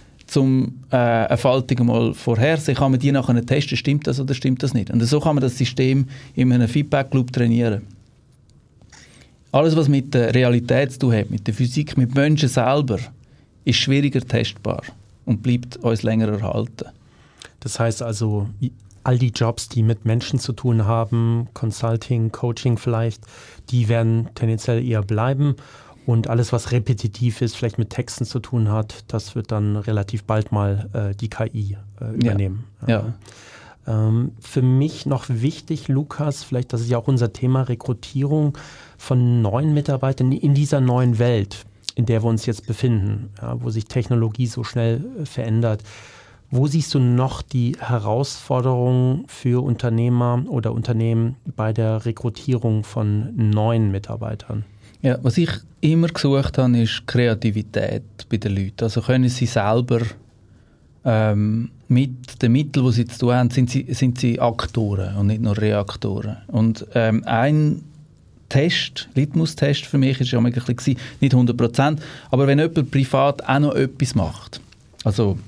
Speaker 3: eine Faltung mal vorhersehen, kann man die nachher testen, stimmt das oder stimmt das nicht. Und so kann man das System in einem Feedback-Loop trainieren. Alles, was mit der Realität zu tun hat, mit der Physik, mit Menschen selber, ist schwieriger testbar und bleibt uns länger erhalten.
Speaker 2: Das heißt also, all die Jobs, die mit Menschen zu tun haben, Consulting, Coaching vielleicht, die werden tendenziell eher bleiben. Und alles, was repetitiv ist, vielleicht mit Texten zu tun hat, das wird dann relativ bald mal die KI übernehmen.
Speaker 3: Ja.
Speaker 2: Für mich noch wichtig, Lukas, vielleicht, das ist ja auch unser Thema, Rekrutierung von neuen Mitarbeitern in dieser neuen Welt, in der wir uns jetzt befinden, ja, wo sich Technologie so schnell verändert. Wo siehst du noch die Herausforderungen für Unternehmer oder Unternehmen bei der Rekrutierung von neuen Mitarbeitern?
Speaker 3: Ja, was ich immer gesucht habe, ist Kreativität bei den Leuten. Also können sie selber mit den Mitteln, die sie zu tun haben, sind sie Aktoren und nicht nur Reaktoren. Und ein Litmus-Test für mich war ja ein bisschen, nicht 100%, aber wenn jemand privat auch noch etwas macht, also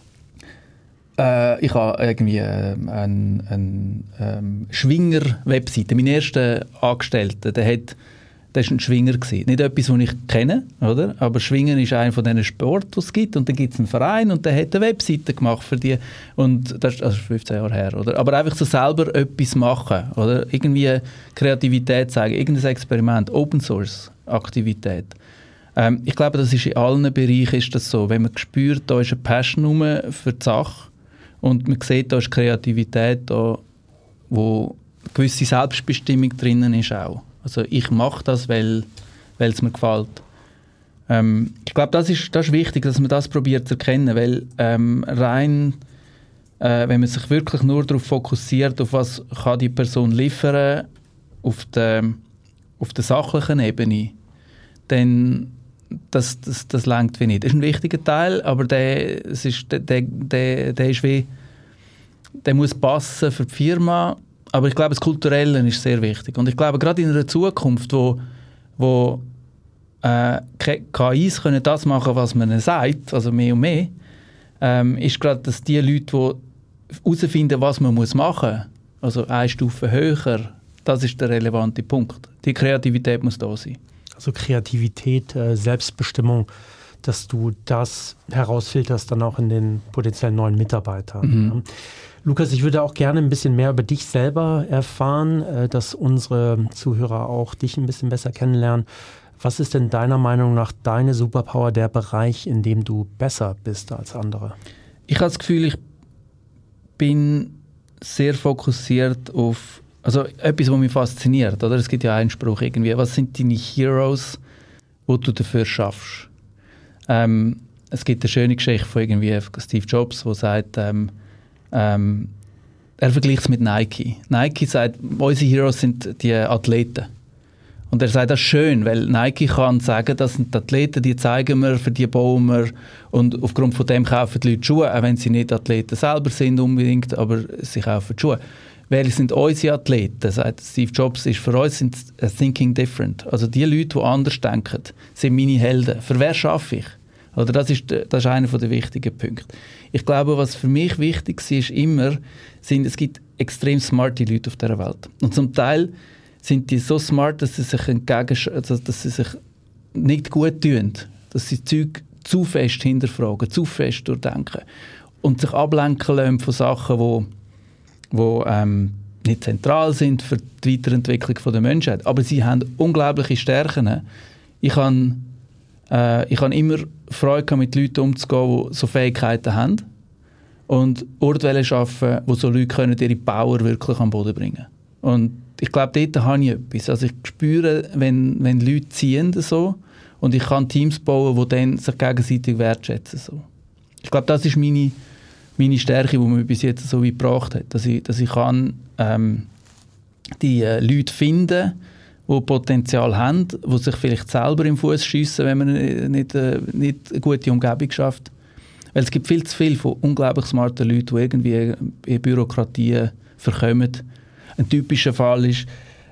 Speaker 3: ich habe irgendwie eine Schwinger-Webseite. Mein erster Angestellter, der war ein Schwinger gewesen. Nicht etwas, das ich kenne, oder? Aber Schwingen ist einer von diesen Sporten, die es gibt. Und dann gibt es einen Verein und der hat eine Webseite gemacht für die. Und das ist also 15 Jahre her, oder? Aber einfach so selber etwas machen, oder? Irgendwie Kreativität zeigen, irgendein Experiment, Open-Source-Aktivität. Ich glaube, das ist in allen Bereichen ist das so. Wenn man spürt, da ist eine Passion für die Sache und man sieht, da ist Kreativität, da, wo eine gewisse Selbstbestimmung drinnen ist auch. Also ich mache das, weil es mir gefällt. Ich glaube, das ist wichtig, dass man das probiert zu erkennen, weil wenn man sich wirklich nur darauf fokussiert, auf was kann die Person liefern, auf der sachlichen Ebene, dann das reicht wie nicht. Das ist ein wichtiger Teil, aber der muss passen für die Firma. Aber ich glaube, das Kulturelle ist sehr wichtig. Und ich glaube, gerade in einer Zukunft, wo KIs können das machen, was man ihnen sagt, also mehr und mehr, ist gerade, dass die Leute, die herausfinden, was man machen muss, also eine Stufe höher, das ist der relevante Punkt. Die Kreativität muss da sein.
Speaker 2: Also Kreativität, Selbstbestimmung, dass du das herausfilterst dann auch in den potenziellen neuen Mitarbeitern. Ja. Lukas, ich würde auch gerne ein bisschen mehr über dich selber erfahren, dass unsere Zuhörer auch dich ein bisschen besser kennenlernen. Was ist denn deiner Meinung nach deine Superpower, der Bereich, in dem du besser bist als andere?
Speaker 3: Ich habe das Gefühl, ich bin sehr fokussiert auf, also etwas, was mich fasziniert. Oder? Es gibt ja einen Spruch irgendwie, was sind deine Heroes, wo du dafür schaffst? Es gibt eine schöne Geschichte von irgendwie Steve Jobs, der sagt, er vergleicht es mit Nike. Nike sagt, unsere Heroes sind die Athleten. Und er sagt, das ist schön, weil Nike kann sagen, das sind die Athleten, die zeigen wir, für die bauen wir. Und aufgrund von dem kaufen die Leute Schuhe, auch wenn sie nicht Athleten selber sind unbedingt, aber sie kaufen Schuhe. Wer sind unsere Athleten? Sagt Steve Jobs, ist für uns sind thinking different. Also die Leute, die anders denken, sind meine Helden. Für wer schaffe ich? Oder das ist einer der wichtigen Punkte. Ich glaube, was für mich wichtig ist immer, es gibt extrem smarte Leute auf dieser Welt. Und zum Teil sind die so smart, dass sie sich dass sie sich nicht gut tun, dass sie Zeug zu fest hinterfragen, zu fest durchdenken und sich ablenken lassen von Sachen, die nicht zentral sind für die Weiterentwicklung der Menschheit. Aber sie haben unglaubliche Stärken. Ich habe immer Freude, mit Leuten umzugehen, die so Fähigkeiten haben und Orte schaffen, wo so Leute können ihre Power wirklich am Boden bringen. Und ich glaube, dort habe ich etwas. Also ich spüre, wenn Leute ziehen so, und ich kann Teams bauen, die dann sich gegenseitig wertschätzen. So. Ich glaube, das ist meine Stärke, die mich bis jetzt so weit gebracht hat. Dass ich kann die Leute finden, die Potenzial haben, die sich vielleicht selber im Fuß schiessen, wenn man nicht eine gute Umgebung schafft. Weil es gibt viel zu viele von unglaublich smarten Leuten, die irgendwie in Bürokratie verkommen. Ein typischer Fall ist,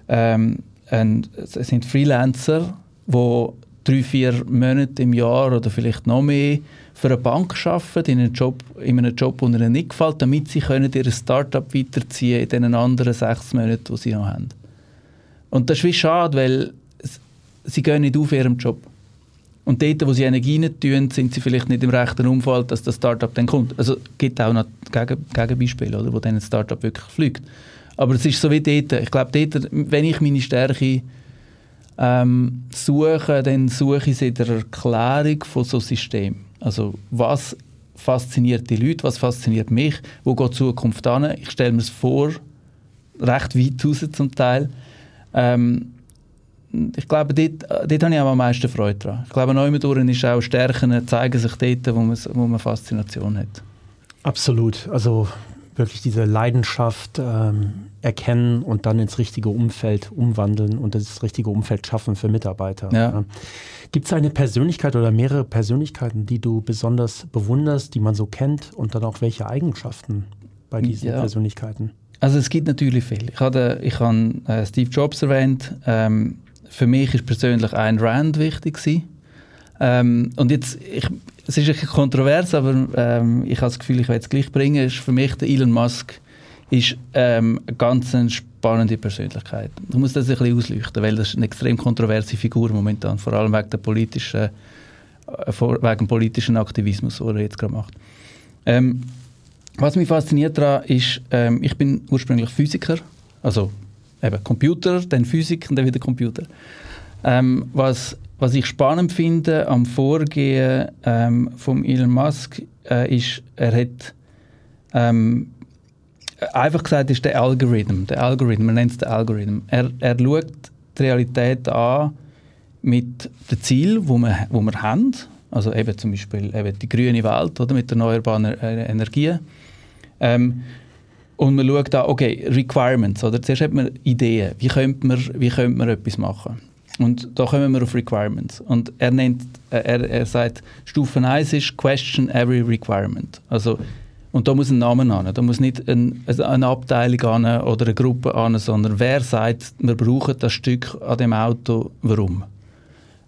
Speaker 3: es sind Freelancer, die 3-4 Monate im Jahr oder vielleicht noch mehr für eine Bank arbeiten, in einem Job, der ihnen nicht gefällt, damit sie ihr Start-up weiterziehen in den anderen 6 Monaten, die sie noch haben. Und das ist wie schade, weil sie gehen nicht auf ihrem Job. Und dort, wo sie Energie nicht tun, sind sie vielleicht nicht im rechten Umfeld, dass das Start-up dann kommt. Also es gibt auch noch Gegenbeispiele, oder, wo dann ein Start-up wirklich fliegt. Aber es ist so wie dort. Ich glaube, dort, wenn ich meine Stärke suche, dann suche ich sie in der Erklärung von so Systemen. Also was fasziniert die Leute, was fasziniert mich, wo geht die Zukunft hin? Ich stelle mir es vor, recht weit raus zum Teil. Ich glaube, dort habe ich auch am meisten Freude daran. Ich glaube, neumendurch ist auch Stärken zeigen sich dort, wo man Faszination hat.
Speaker 2: Absolut. Also wirklich diese Leidenschaft erkennen und dann ins richtige Umfeld umwandeln und das richtige Umfeld schaffen für Mitarbeiter.
Speaker 3: Ja.
Speaker 2: Gibt es eine Persönlichkeit oder mehrere Persönlichkeiten, die du besonders bewunderst, die man so kennt und dann auch welche Eigenschaften bei diesen Persönlichkeiten? Also es gibt natürlich viele. Ich habe Steve Jobs erwähnt. Für mich ist persönlich Ayn Rand wichtig gewesen. Und jetzt, es ist ein bisschen kontrovers, aber ich habe das Gefühl, ich werde es gleich bringen. Ist für mich der Elon Musk ist eine ganz spannende Persönlichkeit. Ich muss das ein bisschen ausleuchten, weil das ist eine extrem kontroverse Figur momentan, vor allem wegen dem politischen Aktivismus, den er jetzt gerade macht. Was mich fasziniert daran ist, ich bin ursprünglich Physiker, also eben Computer, dann Physik und dann wieder Computer. Was ich spannend finde am Vorgehen von Elon Musk ist, er hat einfach gesagt, ist der Algorithm, man nennt es den Algorithm. Er schaut die Realität an mit den Zielen, die wir haben, also eben zum Beispiel eben die grüne Welt oder, mit erneuerbaren Energien. Und man schaut da, okay, Requirements, oder? Zuerst hat man Ideen, wie könnte man etwas machen. Und da kommen wir auf Requirements. Und er sagt, Stufe 1 ist Question every requirement. Also, und da muss ein Name an, da muss nicht eine Abteilung an oder eine Gruppe an, sondern wer sagt, wir brauchen das Stück an dem Auto, warum.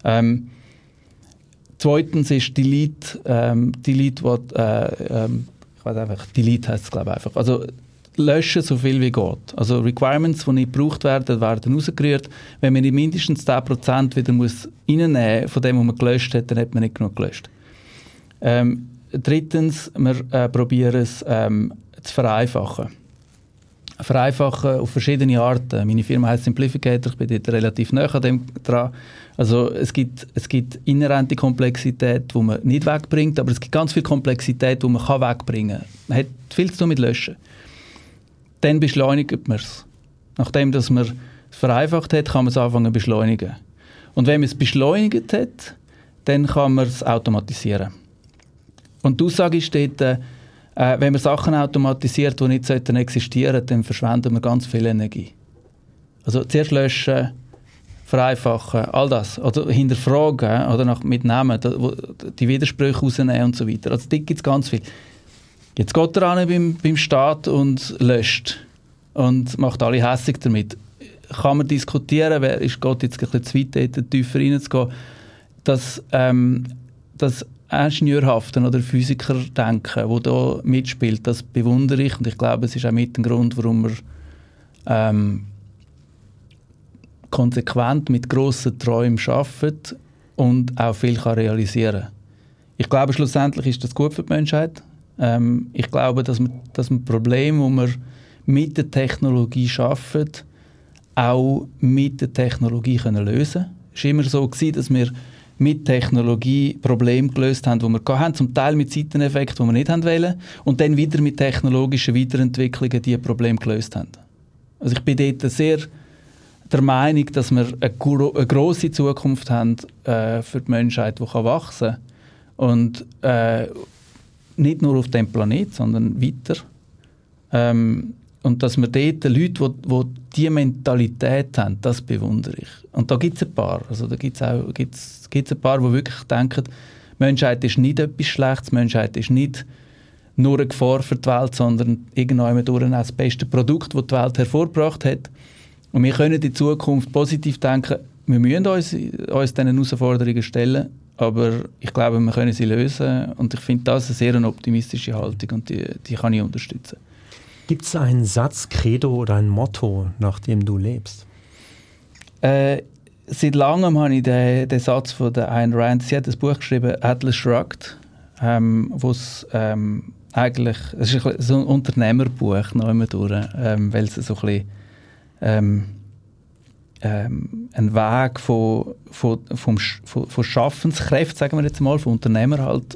Speaker 2: Zweitens ist die Leute, die
Speaker 3: Ich weiß einfach, Delete heisst es, glaube ich, einfach. Also löschen so viel wie geht. Also Requirements, die nicht gebraucht werden rausgerührt. Wenn man mindestens 10% wieder reinnehmen muss von dem, was man gelöscht hat, dann hat man nicht genug gelöscht. Drittens, wir probieren es zu vereinfachen. Vereinfachen auf verschiedene Arten. Meine Firma heißt Simplificator, ich bin dort relativ nah an dem dran. Also es gibt inhärente Komplexität, die man nicht wegbringt, aber es gibt ganz viel Komplexität, die man wegbringen kann. Man hat viel zu tun mit Löschen. Dann beschleunigt man es. Nachdem dass man es vereinfacht hat, kann man es anfangen zu beschleunigen. Und wenn man es beschleunigt hat, dann kann man es automatisieren. Und die Aussage ist dort, wenn man Sachen automatisiert, die nicht existieren sollten, dann verschwenden wir ganz viel Energie. Also zuerst löschen, vereinfachen, all das. Oder hinterfragen oder mitnehmen, die Widersprüche rausnehmen und so weiter. Also dort gibt es ganz viel. Jetzt geht er an beim Staat und löscht und macht alle hässig damit. Kann man diskutieren, geht jetzt ein bisschen zu weit, tiefer reinzugehen, dass das Ingenieurhaften oder Physikerdenken, das da mitspielt, das bewundere ich. Und ich glaube, es ist auch mit dem Grund, warum wir konsequent mit grossen Träumen arbeitet und auch viel kann realisieren kann. Ich glaube, schlussendlich ist das gut für die Menschheit. Ich glaube, dass wir Probleme, die wir mit der Technologie schaffen, auch mit der Technologie lösen können. Es war immer so, dass wir mit Technologie Probleme gelöst haben, die wir hatten, zum Teil mit Seiteneffekten, die wir nicht wollen, und dann wieder mit technologischen Weiterentwicklungen diese Probleme gelöst haben. Also ich bin dort sehr der Meinung, dass wir eine grosse Zukunft haben für die Menschheit, die wachsen kann. Und nicht nur auf dem Planet, sondern weiter. Und dass wir dort Leute, die diese Mentalität haben, das bewundere ich. Und da gibt es ein paar. Also da gibt's ein paar, die wirklich denken, die Menschheit ist nicht etwas Schlechtes, die Menschheit ist nicht nur eine Gefahr für die Welt, sondern irgendwann durch das beste Produkt, das die Welt hervorgebracht hat. Und wir können in Zukunft positiv denken, wir müssen uns diesen Herausforderungen stellen, aber ich glaube, wir können sie lösen. Und ich finde das eine sehr optimistische Haltung und die kann ich unterstützen.
Speaker 2: Gibt es einen Satz, Credo oder ein Motto, nach dem du lebst?
Speaker 3: Seit langem habe ich den Satz von der Ayn Rand, sie hat ein Buch geschrieben, Atlas Shrugged, wo es eigentlich, es ist so ein Unternehmerbuch noch immer durch, weil es so ein bisschen ein Weg von Schaffenskräften, sagen wir jetzt mal, von Unternehmern halt,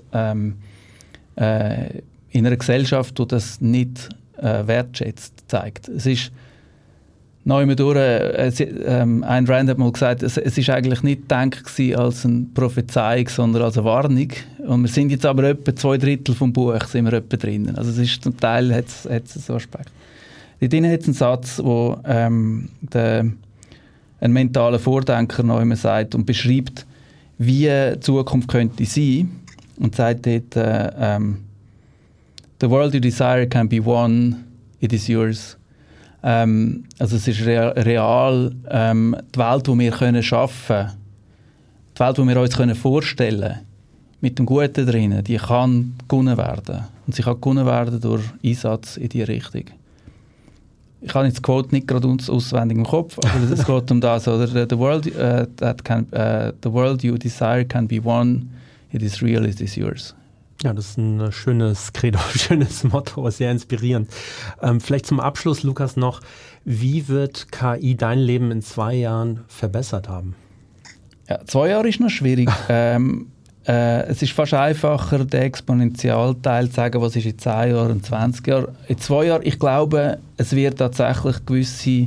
Speaker 3: in einer Gesellschaft, die das nicht wertschätzt, zeigt. Es ist noch immer durch, Ayn Rand hat mal gesagt, es ist eigentlich nicht gedacht als eine Prophezeiung, sondern als eine Warnung. Und wir sind jetzt aber etwa 2/3 vom Buch sind wir etwa drinnen. Also es ist zum Teil hat es so Aspekt. Dort drin hat es einen Satz, wo ein mentaler Vordenker noch immer sagt und beschreibt, wie die Zukunft könnte sein. Und sagt dort, the world you desire can be won, it is yours. Also es ist real, die Welt, die wir schaffen können, die Welt, die wir uns vorstellen können, mit dem Guten drin, die kann gewonnen werden. Und sie kann gewonnen werden durch Einsatz in diese Richtung. Ich habe jetzt die Quote nicht gerade auswendig im Kopf, aber es geht um das. Oder? The world you desire can be won, it is real, it is yours.
Speaker 2: Ja, das ist ein schönes Credo, schönes Motto, sehr inspirierend. Vielleicht zum Abschluss, Lukas, noch, wie wird KI dein Leben in 2 Jahren verbessert haben?
Speaker 3: Ja, 2 Jahre ist noch schwierig. Es ist fast einfacher, den Exponentialteil zu sagen, was ist in 10 Jahren und 20 Jahren. In 2 Jahren, ich glaube, es wird tatsächlich gewisse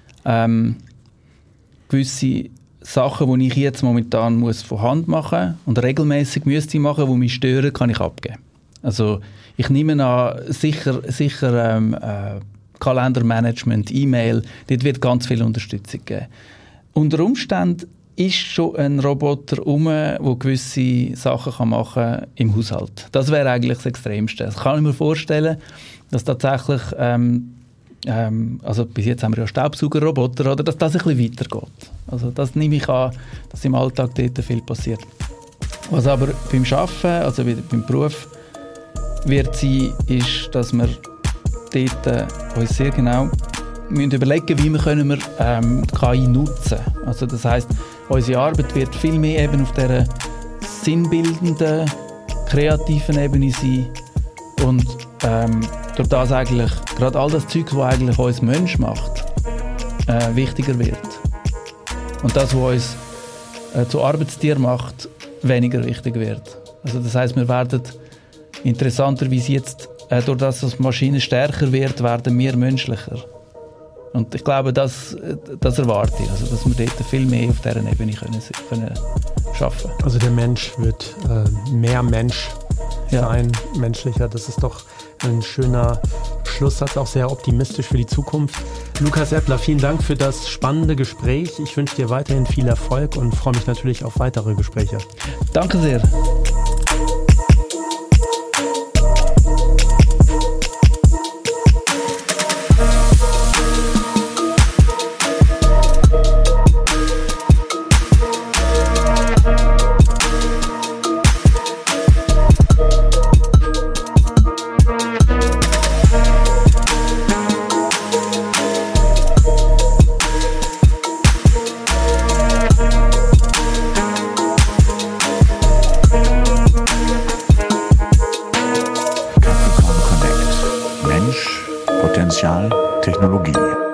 Speaker 3: Sachen, die ich jetzt momentan muss von Hand machen und regelmäßig müsste machen, die mich stören, kann ich abgeben. Also ich nehme an, sicher Kalendermanagement, E-Mail, dort wird ganz viel Unterstützung geben. Unter Umständen ist schon ein Roboter der gewisse Sachen machen kann im Haushalt. Das wäre eigentlich das Extremste. Das kann ich mir vorstellen, dass tatsächlich also bis jetzt haben wir ja Staubsaugerroboter, oder, dass das ein bisschen weitergeht. Also das nehme ich an, dass im Alltag dort viel passiert. Was aber beim Arbeiten, also beim Beruf, wird sein, ist, dass wir dort uns sehr genau müssen überlegen, wie können wir die KI nutzen. Also das heisst, unsere Arbeit wird viel mehr eben auf dieser sinnbildenden, kreativen Ebene sein und durch das eigentlich gerade all das Zeug, was eigentlich uns Mensch macht, wichtiger wird. Und das, was uns zu Arbeitstier macht, weniger wichtig wird. Also das heisst, wir werden interessanterweise jetzt, durch das, dass die Maschine stärker wird, werden wir menschlicher. Und ich glaube, das erwarte ich, also dass wir dort viel mehr auf dieser Ebene können schaffen.
Speaker 2: Also der Mensch wird mehr Mensch sein, menschlicher. Das ist doch ein schöner Schlusssatz, auch sehr optimistisch für die Zukunft. Lukas Eppler, vielen Dank für das spannende Gespräch. Ich wünsche dir weiterhin viel Erfolg und freue mich natürlich auf weitere Gespräche.
Speaker 3: Danke sehr.
Speaker 1: Technologie.